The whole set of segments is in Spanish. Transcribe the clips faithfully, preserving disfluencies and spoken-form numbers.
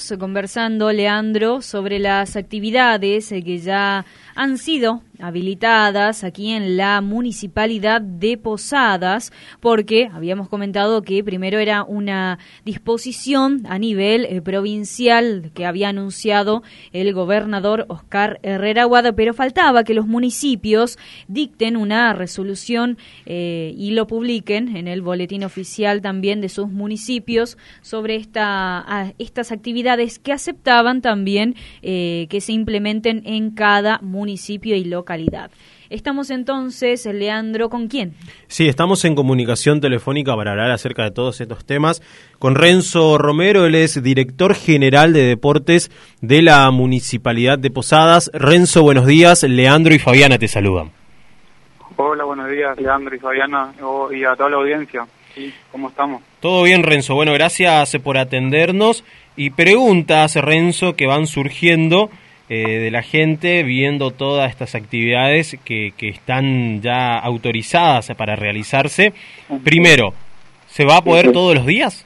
Estamos conversando, Leandro, sobre las actividades que ya han sido habilitadas aquí en la Municipalidad de Posadas, porque habíamos comentado que primero era una disposición a nivel eh, provincial que había anunciado el gobernador Oscar Herrera Aguada, pero faltaba que los municipios dicten una resolución eh, y lo publiquen en el boletín oficial también de sus municipios sobre esta, a, estas actividades que aceptaban también eh, que se implementen en cada municipio y localidad. Estamos entonces, Leandro, ¿con quién? Sí, estamos en comunicación telefónica para hablar acerca de todos estos temas con Renzo Romero. Él es director general de deportes de la Municipalidad de Posadas. Renzo, buenos días. Leandro y Fabiana te saludan. Hola, buenos días, Leandro y Fabiana, y a toda la audiencia. Sí, ¿cómo estamos? Todo bien, Renzo. Bueno, gracias por atendernos. Y preguntas, Renzo, que van surgiendo eh, de la gente viendo todas estas actividades que, que están ya autorizadas para realizarse. Primero, ¿se va a poder sí, todos los días?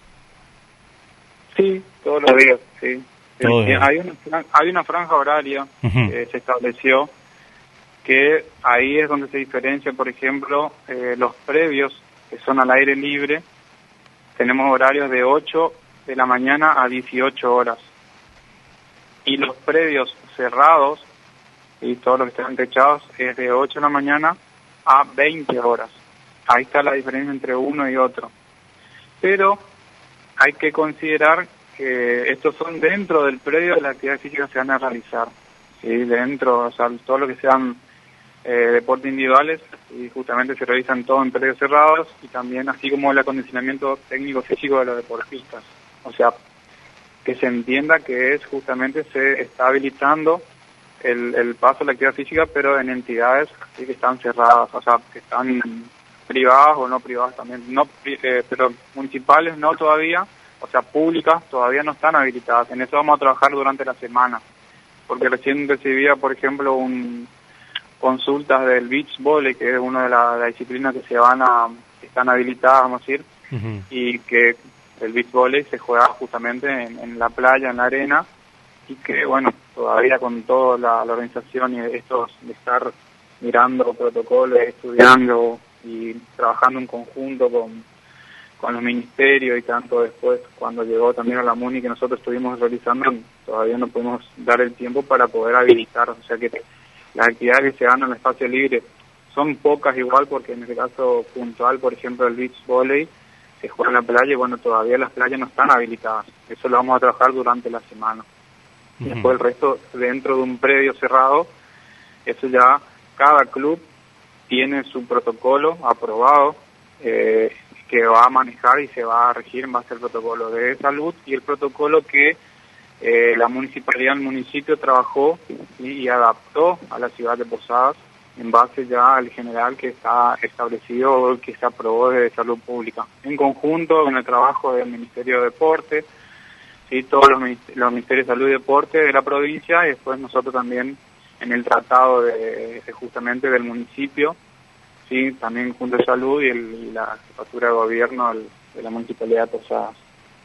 Sí, todos los días, sí. Todos sí hay, una, hay una franja horaria uh-huh. que se estableció, que ahí es donde se diferencia, por ejemplo, eh, los previos, que son al aire libre. Tenemos horarios de ocho de la mañana a dieciocho horas. Y los previos cerrados, y todos los que están techados, es de ocho de la mañana a veinte horas. Ahí está la diferencia entre uno y otro. Pero hay que considerar que estos son dentro del predio de la actividad física que se van a realizar. ¿Sí? Dentro, o sea, todo lo que sean eh, deportes individuales, y justamente se realizan todo en predios cerrados, y también así como el acondicionamiento técnico físico de los deportistas. O sea, que se entienda que es justamente se está habilitando el, el paso a la actividad física, pero en entidades que están cerradas, o sea, que están privadas o no privadas también, no eh, pero municipales no todavía, o sea, públicas todavía no están habilitadas. En eso vamos a trabajar durante la semana, porque recién recibía, por ejemplo, un consultas del beach volley, que es una de las la disciplinas que se van a, que están habilitadas, vamos a decir, uh-huh. y que el beach volley se juega justamente en, en la playa, en la arena, y que, bueno, todavía con toda la, la organización y estos de estar mirando protocolos, estudiando y trabajando en conjunto con, con los ministerios, y tanto después cuando llegó también a la MUNI que nosotros estuvimos realizando, todavía no pudimos dar el tiempo para poder habilitar, o sea que las actividades que se dan en el espacio libre son pocas igual, porque en el caso puntual, por ejemplo, el beach volley se juega en la playa, y bueno, todavía las playas no están habilitadas. Eso lo vamos a trabajar durante la semana. Uh-huh. Después el resto dentro de un predio cerrado, eso ya cada club tiene su protocolo aprobado eh, que va a manejar y se va a regir en base al protocolo de salud y el protocolo que eh, la municipalidad, el municipio trabajó y, y adaptó a la ciudad de Posadas en base ya al general que está establecido, que se aprobó de salud pública, en conjunto con el trabajo del Ministerio de Deporte, ¿sí? Todos los, los Ministerios de Salud y Deporte de la provincia, y después nosotros también en el tratado de, de justamente del municipio, sí, también junto a Salud y, el, y la jefatura de gobierno el, de la Municipalidad de Posadas.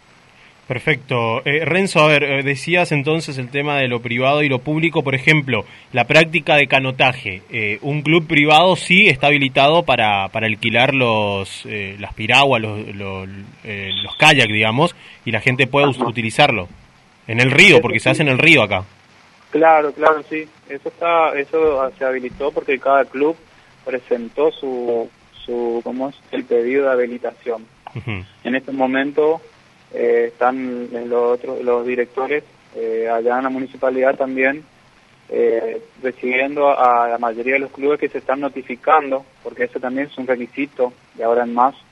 Perfecto. Eh, Renzo, a ver, decías entonces el tema de lo privado y lo público, por ejemplo, la práctica de canotaje. Eh, un club privado sí está habilitado para, para alquilar los eh, las piraguas, los, los, eh, los kayak, digamos, y la gente puede Ajá. utilizarlo. En el río, porque se hace en el río acá. Claro, claro, sí. Eso está, eso se habilitó porque cada club presentó su, su ¿cómo es? El pedido de habilitación. Uh-huh. En este momento eh, están los otros, los directores eh, allá en la municipalidad también eh, recibiendo a la mayoría de los clubes que se están notificando, porque eso también es un requisito de ahora en más,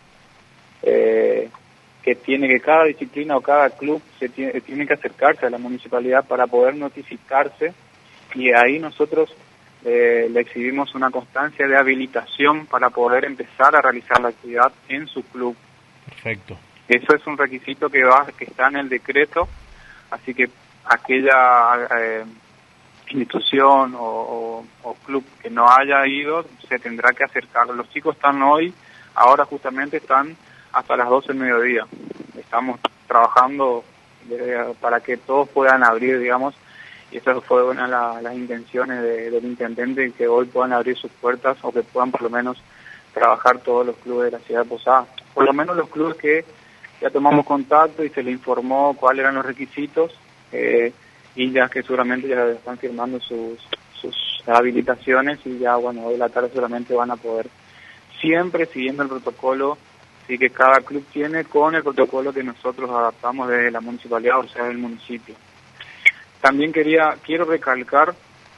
eh, que tiene que cada disciplina o cada club se tiene, tiene que acercarse a la municipalidad para poder notificarse, y ahí nosotros eh, le exhibimos una constancia de habilitación para poder empezar a realizar la actividad en su club. Perfecto. Eso es un requisito que va que está en el decreto, así que aquella eh, institución o, o, o club que no haya ido se tendrá que acercar. Los chicos están hoy, ahora justamente están hasta las doce del mediodía. Estamos trabajando de, para que todos puedan abrir, digamos, y esa fue una de la, las intenciones de, del intendente, que hoy puedan abrir sus puertas o que puedan por lo menos trabajar todos los clubes de la ciudad de Posadas, por lo menos los clubes que ya tomamos contacto y se le informó cuáles eran los requisitos, eh, y ya que seguramente ya están firmando sus, sus habilitaciones, y ya bueno, hoy de la tarde seguramente van a poder, siempre siguiendo el protocolo sí que cada club tiene, con el protocolo que nosotros adaptamos desde la municipalidad, o sea, del municipio. También quería, quiero recalcar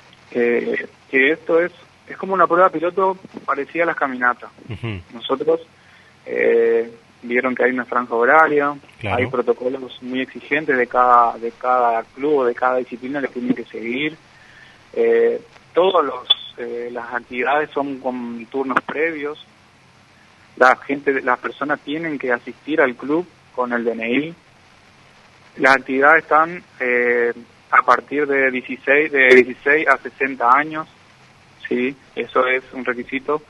eh, que esto es, es como una prueba piloto parecida a las caminatas. Uh-huh. Nosotros eh, vieron que hay una franja horaria, claro. Hay protocolos muy exigentes de cada, de cada club o de cada disciplina que tienen que seguir. Eh, todos los eh, las actividades son con turnos previos. La gente, las personas tienen que asistir al club con el D N I. Las actividades están eh, a partir de dieciséis, de dieciséis a sesenta años, sí, eso es un requisito.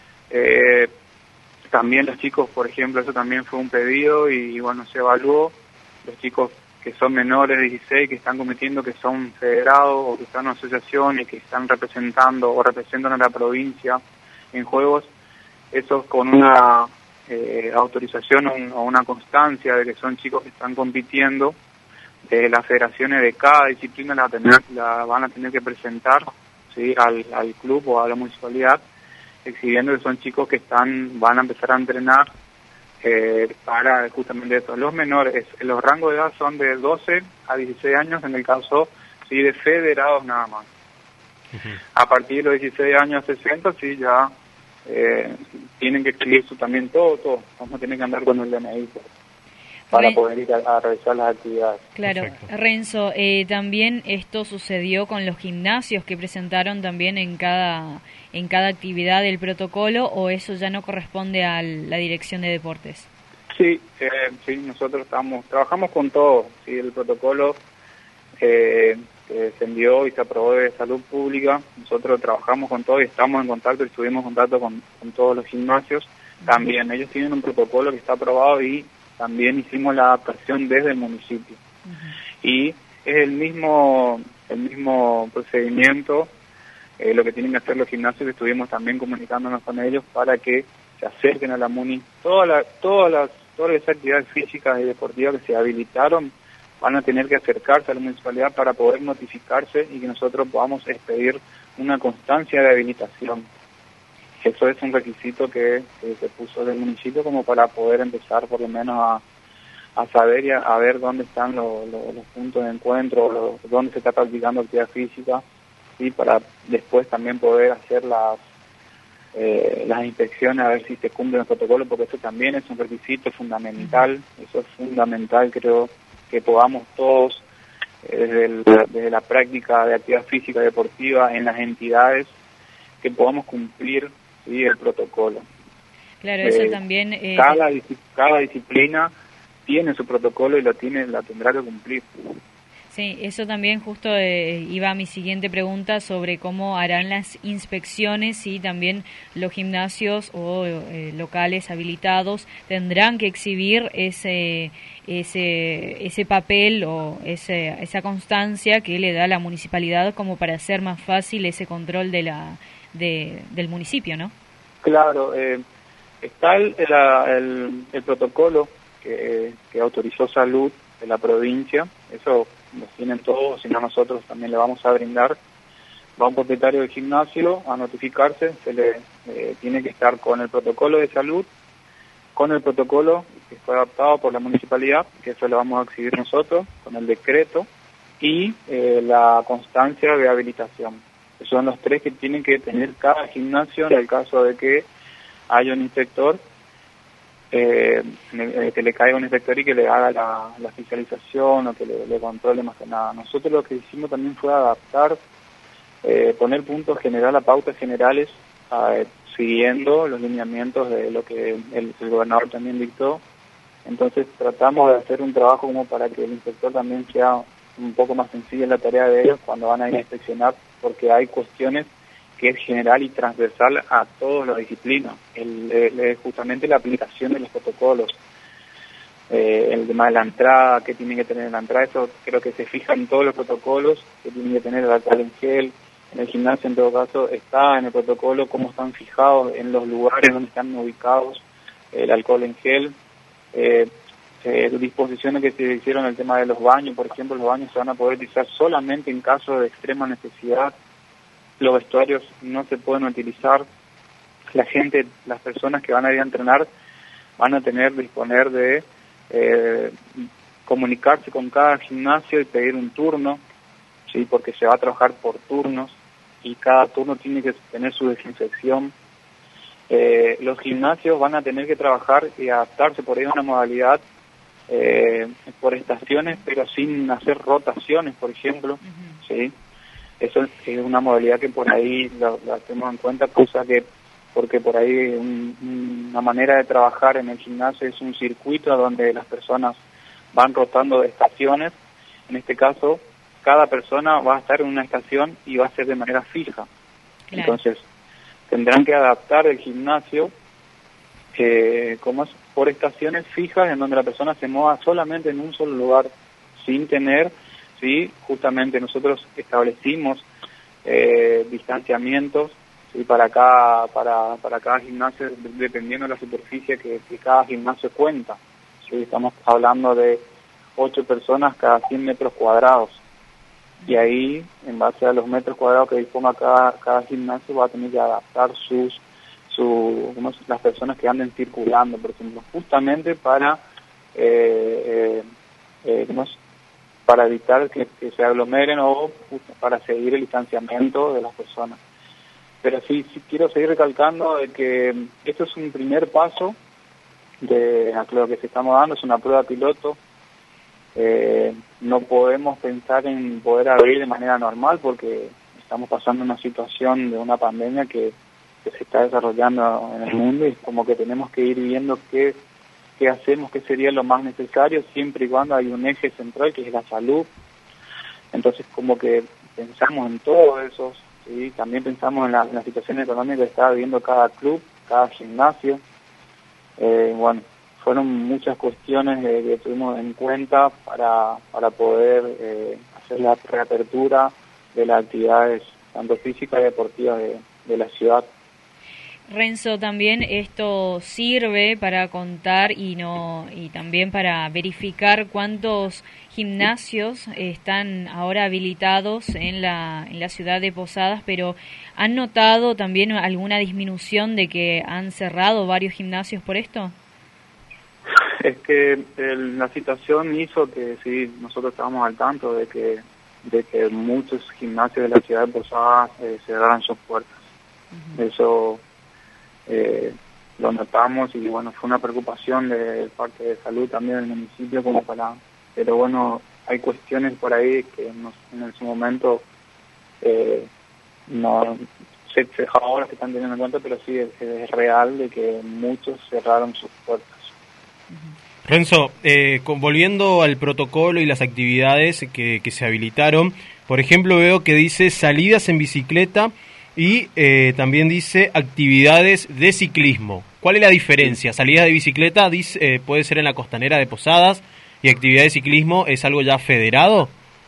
Eh, también los chicos, por ejemplo, eso también fue un pedido y, y bueno, se evaluó. Los chicos que son menores de dieciséis, que están compitiendo, que son federados o que están en asociaciones, que están representando o representan a la provincia en juegos, eso con una eh, autorización o, un, o una constancia de que son chicos que están compitiendo, eh, las federaciones de cada disciplina la, tener, la van a tener que presentar, ¿sí?, al, al club o a la municipalidad, exhibiendo que son chicos que están van a empezar a entrenar eh, para justamente eso. Los menores, los rangos de edad son de doce a dieciséis años, en el caso sí de federados nada más. Uh-huh. A partir de los dieciséis años sesenta, sí, ya eh, tienen que escribir su también todo, todo. Vamos a tener que andar con el D N I para Re poder ir a, a realizar las actividades. Claro, perfecto. Renzo, eh, también esto sucedió con los gimnasios que presentaron también en cada en cada actividad del protocolo, ¿o eso ya no corresponde a la Dirección de Deportes? Sí, eh, sí, nosotros estamos trabajamos con todo, sí, el protocolo eh, que se envió y se aprobó de salud pública, nosotros trabajamos con todo y estamos en contacto y estuvimos en contacto con, con todos los gimnasios. También ellos tienen un protocolo que está aprobado y también hicimos la adaptación desde el municipio. Uh-huh. Y es el mismo el mismo procedimiento, eh, lo que tienen que hacer los gimnasios, que estuvimos también comunicándonos con ellos para que se acerquen a la MUNI. Todas las todas las todas las actividades físicas y deportivas que se habilitaron van a tener que acercarse a la municipalidad para poder notificarse y que nosotros podamos expedir una constancia de habilitación. Eso es un requisito que, que se puso del municipio como para poder empezar por lo menos a, a saber y a, a ver dónde están los, los, los puntos de encuentro, los, dónde se está practicando actividad física, y para después también poder hacer las eh, las inspecciones a ver si se cumplen los protocolos, porque eso también es un requisito fundamental. Eso es fundamental, creo, que podamos todos, eh, desde, el, desde la práctica de actividad física y deportiva en las entidades, que podamos cumplir, sí, el protocolo. Claro, eso eh, también... Eh... Cada, cada disciplina tiene su protocolo y lo tiene, la tendrá que cumplir. Sí, eso también justo eh, iba a mi siguiente pregunta sobre cómo harán las inspecciones, y también los gimnasios o eh, locales habilitados tendrán que exhibir ese ese ese papel o ese, esa constancia que le da la municipalidad como para hacer más fácil ese control de la de, del municipio, ¿no? Claro, eh, está el, el, el protocolo que, que autorizó Salud de la provincia, eso lo tienen todos, si no nosotros también le vamos a brindar. Va un propietario del gimnasio a notificarse, se le eh, tiene que estar con el protocolo de salud, con el protocolo que fue adaptado por la municipalidad, que eso lo vamos a exhibir nosotros, con el decreto, y eh, la constancia de habilitación. Esos son los tres que tienen que tener cada gimnasio en el caso de que haya un inspector, eh, que le caiga un inspector y que le haga la, la fiscalización o que le, le controle más que nada. Nosotros lo que hicimos también fue adaptar, eh, poner puntos generales, pautas generales, eh, siguiendo los lineamientos de lo que el, el gobernador también dictó. Entonces tratamos de hacer un trabajo como para que el inspector también sea un poco más sencilla la tarea de ellos cuando van a ir a inspeccionar, porque hay cuestiones que es general y transversal a todas las disciplinas, el, el, justamente la aplicación de los protocolos. eh, el tema de la entrada, qué tienen que tener en la entrada, eso creo que se fija en todos los protocolos, que tienen que tener el alcohol en gel. En el gimnasio, en todo caso, está en el protocolo cómo están fijados en los lugares donde están ubicados el alcohol en gel. Eh, eh, disposiciones que se hicieron en el tema de los baños, por ejemplo, los baños se van a poder utilizar solamente en caso de extrema necesidad. Los vestuarios no se pueden utilizar. La gente, las personas que van a ir a entrenar van a tener, disponer de eh, comunicarse con cada gimnasio y pedir un turno, sí, porque se va a trabajar por turnos y cada turno tiene que tener su desinfección. Eh, los gimnasios van a tener que trabajar y adaptarse por ahí a una modalidad eh, por estaciones, pero sin hacer rotaciones, por ejemplo, uh-huh. ¿sí? Eso es una modalidad que por ahí la, la tenemos en cuenta, cosa que, porque por ahí un, una manera de trabajar en el gimnasio es un circuito donde las personas van rotando de estaciones. En este caso, cada persona va a estar en una estación y va a ser de manera fija. Claro. Entonces, tendrán que adaptar el gimnasio eh, como es, por estaciones fijas en donde la persona se mueva solamente en un solo lugar, sin tener, sí, justamente nosotros establecimos eh, distanciamientos, sí, para cada para para cada gimnasio, dependiendo de la superficie que, que cada gimnasio cuenta. Sí, estamos hablando de ocho personas cada cien metros cuadrados. Y ahí, en base a los metros cuadrados que disponga cada, cada gimnasio, va a tener que adaptar sus, su, ¿cómo es? Las personas que anden circulando, por ejemplo, justamente para, eh, eh, eh, ¿cómo es? Para evitar que, que se aglomeren o para seguir el distanciamiento de las personas. Pero sí, sí quiero seguir recalcando de que esto es un primer paso de lo que se estamos dando, es una prueba piloto. Eh, no podemos pensar en poder abrir de manera normal porque estamos pasando una situación de una pandemia que, que se está desarrollando en el mundo y es como que tenemos que ir viendo qué, qué hacemos, qué sería lo más necesario siempre y cuando hay un eje central que es la salud. Entonces como que pensamos en todo eso, ¿sí? También pensamos en la, en la situación económica que está viviendo cada club, cada gimnasio. Eh, bueno, fueron muchas cuestiones eh, que tuvimos en cuenta para, para poder eh, hacer la reapertura de las actividades tanto físicas y deportivas de, de la ciudad. Renzo, también esto sirve para contar y no y también para verificar cuántos gimnasios están ahora habilitados en la en la ciudad de Posadas, pero ¿han notado también alguna disminución de que han cerrado varios gimnasios por esto? Es que el, la situación hizo que sí, nosotros estábamos al tanto de que de que muchos gimnasios de la ciudad de Posadas eh, cerraran sus puertas. Uh-huh. Eso eh, lo notamos y bueno, fue una preocupación de parte de salud también del municipio como para, pero bueno, hay cuestiones por ahí que nos, en su momento eh, no se, se ahora se están teniendo en cuenta, pero sí es, es real de que muchos cerraron sus puertas. Renzo, eh, con, volviendo al protocolo y las actividades que, que se habilitaron, por ejemplo veo que dice salidas en bicicleta y eh, también dice actividades de ciclismo. ¿Cuál es la diferencia? Salidas de bicicleta dice, eh, puede ser en la costanera de Posadas y actividad de ciclismo es algo ya federado.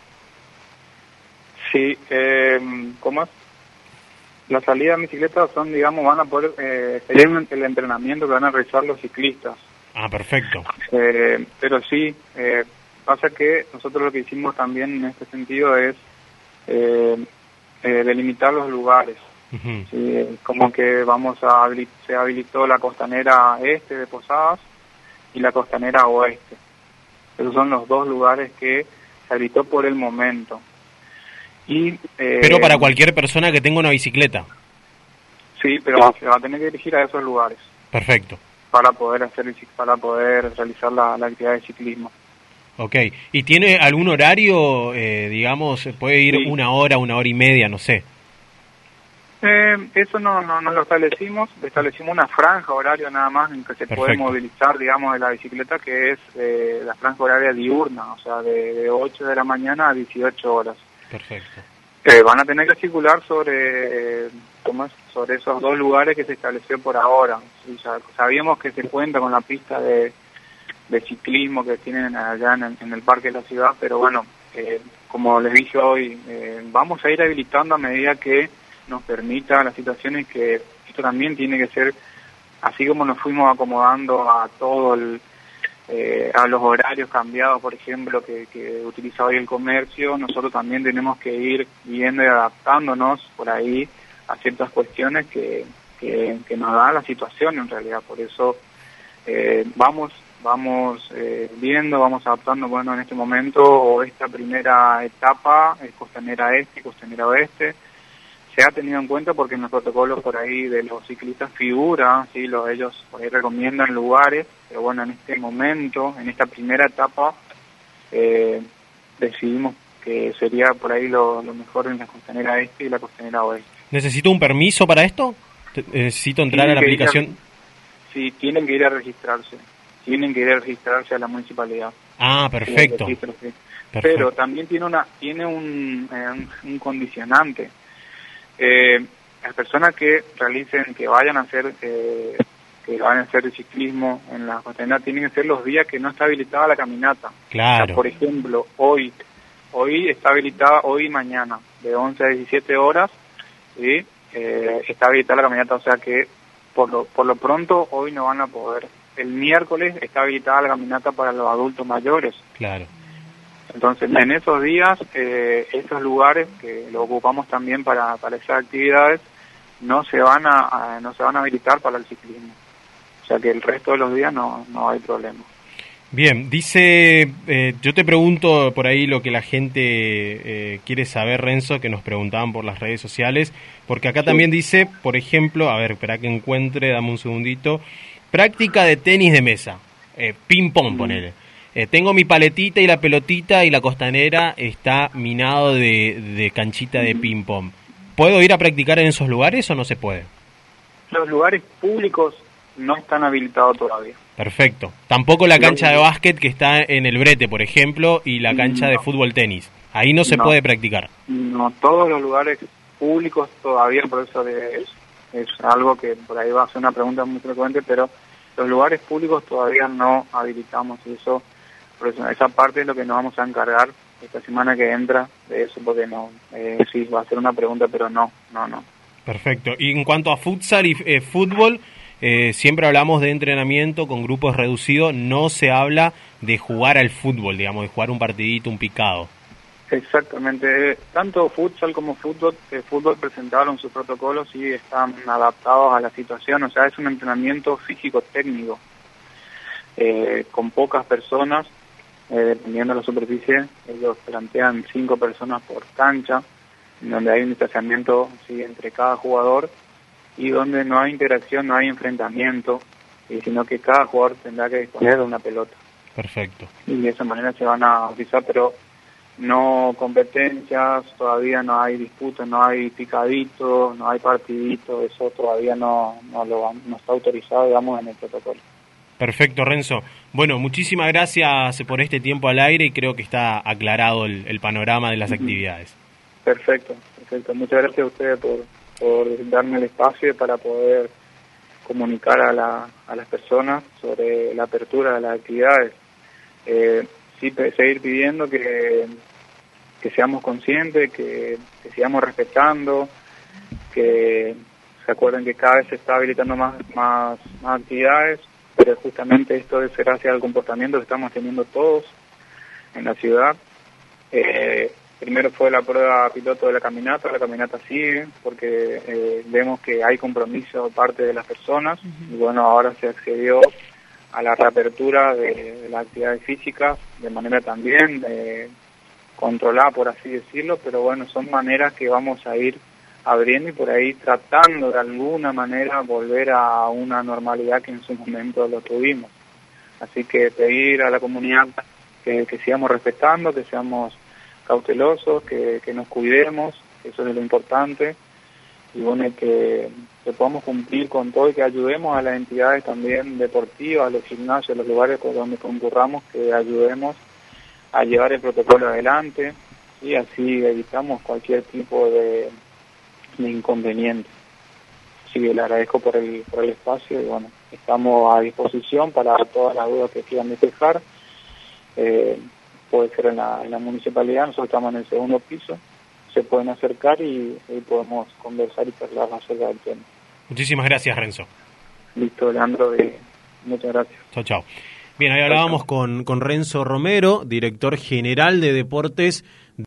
Sí, eh, ¿cómo es? Las salidas de bicicleta son, digamos, van a poder, eh, sería el entrenamiento que van a realizar los ciclistas. Ah, perfecto. Eh, pero sí, eh, pasa que nosotros lo que hicimos también en este sentido es eh, eh, delimitar los lugares. Uh-huh. Sí, como que vamos a habilit- se habilitó la costanera este de Posadas y la costanera oeste. Esos son los dos lugares que se habilitó por el momento. Y eh, pero para cualquier persona que tenga una bicicleta. Sí, pero se va a tener que dirigir a esos lugares. Perfecto. Para poder hacer para poder realizar la, la actividad de ciclismo. Ok. ¿Y tiene algún horario, eh, digamos, puede ir sí. una hora, una hora y media, no sé? Eh, eso no, no, no lo establecimos, establecimos una franja horaria nada más en que se Perfecto. Puede movilizar, digamos, de la bicicleta, que es eh, la franja horaria diurna, o sea, de, de ocho de la mañana a dieciocho horas. Perfecto. Eh, van a tener que circular sobre, eh, ¿cómo es? sobre esos dos lugares que se estableció por ahora. Sí, ya sabíamos que se cuenta con la pista de, de ciclismo que tienen allá en el, en el parque de la ciudad, pero bueno, eh, como les dije hoy, eh, vamos a ir habilitando a medida que nos permita las situaciones, que esto también tiene que ser, así como nos fuimos acomodando a todo el, eh, a los horarios cambiados, por ejemplo, que, que utiliza hoy el comercio, nosotros también tenemos que ir viendo y adaptándonos por ahí a ciertas cuestiones que, que, que nos da la situación en realidad. Por eso eh, vamos vamos eh, viendo, vamos adaptando. Bueno, en este momento esta primera etapa es Costanera Este y Costanera Oeste. Se ha tenido en cuenta porque en los protocolos por ahí de los ciclistas figura, ¿sí? Los, ellos por ahí recomiendan lugares, pero bueno, en este momento, en esta primera etapa, eh, decidimos que sería por ahí lo, lo mejor en la Costanera Este y la Costanera Oeste. ¿Necesito un permiso para esto? ¿Necesito entrar a la aplicación? A, sí, tienen que ir a registrarse. Tienen que ir a registrarse a la municipalidad. Ah, perfecto. Registro, sí. Perfecto. Pero también tiene una tiene un, eh, un, un condicionante. Eh, las personas que realicen, que vayan a hacer eh, que vayan a hacer el ciclismo en la costanera, tienen que ser los días que no está habilitada la caminata. Claro. O sea, por ejemplo, hoy hoy está habilitada, hoy y mañana, de once a diecisiete horas, y eh, está habilitada la caminata, o sea que por lo, por lo pronto hoy no van a poder. El miércoles está habilitada la caminata para los adultos mayores. Claro. Entonces, en esos días, eh, esos lugares que lo ocupamos también para, para esas actividades, no se van a, a no se van a habilitar para el ciclismo. O sea que el resto de los días no, no hay problema. Bien, dice, eh, yo te pregunto por ahí lo que la gente eh, quiere saber, Renzo, que nos preguntaban por las redes sociales, porque acá sí. También dice, por ejemplo, a ver, espera que encuentre, dame un segundito, práctica de tenis de mesa, eh, ping-pong, mm. ponele. Eh, tengo mi paletita y la pelotita y la costanera está minado de, de canchita mm. de ping-pong. ¿Puedo ir a practicar en esos lugares o no se puede? Los lugares públicos no están habilitados todavía. Perfecto. Tampoco la cancha de básquet que está en el Brete, por ejemplo, y la cancha no. de fútbol-tenis. Ahí no se no. puede practicar. No, todos los lugares públicos todavía, por eso de, es, es algo que por ahí va a ser una pregunta muy frecuente, pero los lugares públicos todavía no habilitamos y eso, por eso esa parte es lo que nos vamos a encargar esta semana que entra de eso, porque no, eh, sí, va a ser una pregunta, pero no, no, no. Perfecto. Y en cuanto a futsal y eh, fútbol, eh, siempre hablamos de entrenamiento con grupos reducidos, no se habla de jugar al fútbol, digamos, de jugar un partidito, un picado. Exactamente, tanto futsal como fútbol, eh, fútbol presentaron sus protocolos y están adaptados a la situación, o sea, es un entrenamiento físico-técnico, eh, con pocas personas, eh, dependiendo de la superficie, ellos plantean cinco personas por cancha, donde hay un distanciamiento sí, entre cada jugador y donde no hay interacción, no hay enfrentamiento, y sino que cada jugador tendrá que disponer de una pelota. Perfecto. Y de esa manera se van a utilizar, pero no competencias, todavía no hay disputas, no hay picadito, no hay partidito, eso todavía no, no, lo, no está autorizado, digamos, en el protocolo. Perfecto, Renzo. Bueno, muchísimas gracias por este tiempo al aire y creo que está aclarado el, el panorama de las uh-huh. actividades. Perfecto, perfecto. Muchas gracias a ustedes por, por darme el espacio para poder comunicar a, la, a las personas sobre la apertura de las actividades. Eh, sí, seguir pidiendo que, que seamos conscientes, que, que sigamos respetando, que se acuerden que cada vez se está habilitando más, más, más actividades, pero justamente esto es gracias al comportamiento que estamos teniendo todos en la ciudad. Eh, primero fue la prueba piloto de la caminata, la caminata sigue, porque eh, vemos que hay compromiso de parte de las personas, uh-huh. y bueno, ahora se accedió a la reapertura de, de las actividades físicas, de manera también eh, controlada, por así decirlo, pero bueno, son maneras que vamos a ir abriendo y por ahí tratando de alguna manera volver a una normalidad que en su momento lo tuvimos. Así que pedir a la comunidad que, que sigamos respetando, que seamos cautelosos, que, que nos cuidemos, eso es lo importante, y bueno, que, que podamos cumplir con todo y que ayudemos a las entidades también deportivas, a los gimnasios, a los lugares donde concurramos, que ayudemos a llevar el protocolo adelante y así evitamos cualquier tipo de de inconveniente. Así que le agradezco por el por el espacio y bueno, estamos a disposición para todas las dudas que quieran despejar. Eh, puede ser en la, en la municipalidad, nosotros estamos en el segundo piso, se pueden acercar y, y podemos conversar y charlar acerca del tema. Muchísimas gracias, Renzo. Listo, Leandro, y muchas gracias. Chao, chao. Bien, ahí hablábamos con, con Renzo Romero, director general de Deportes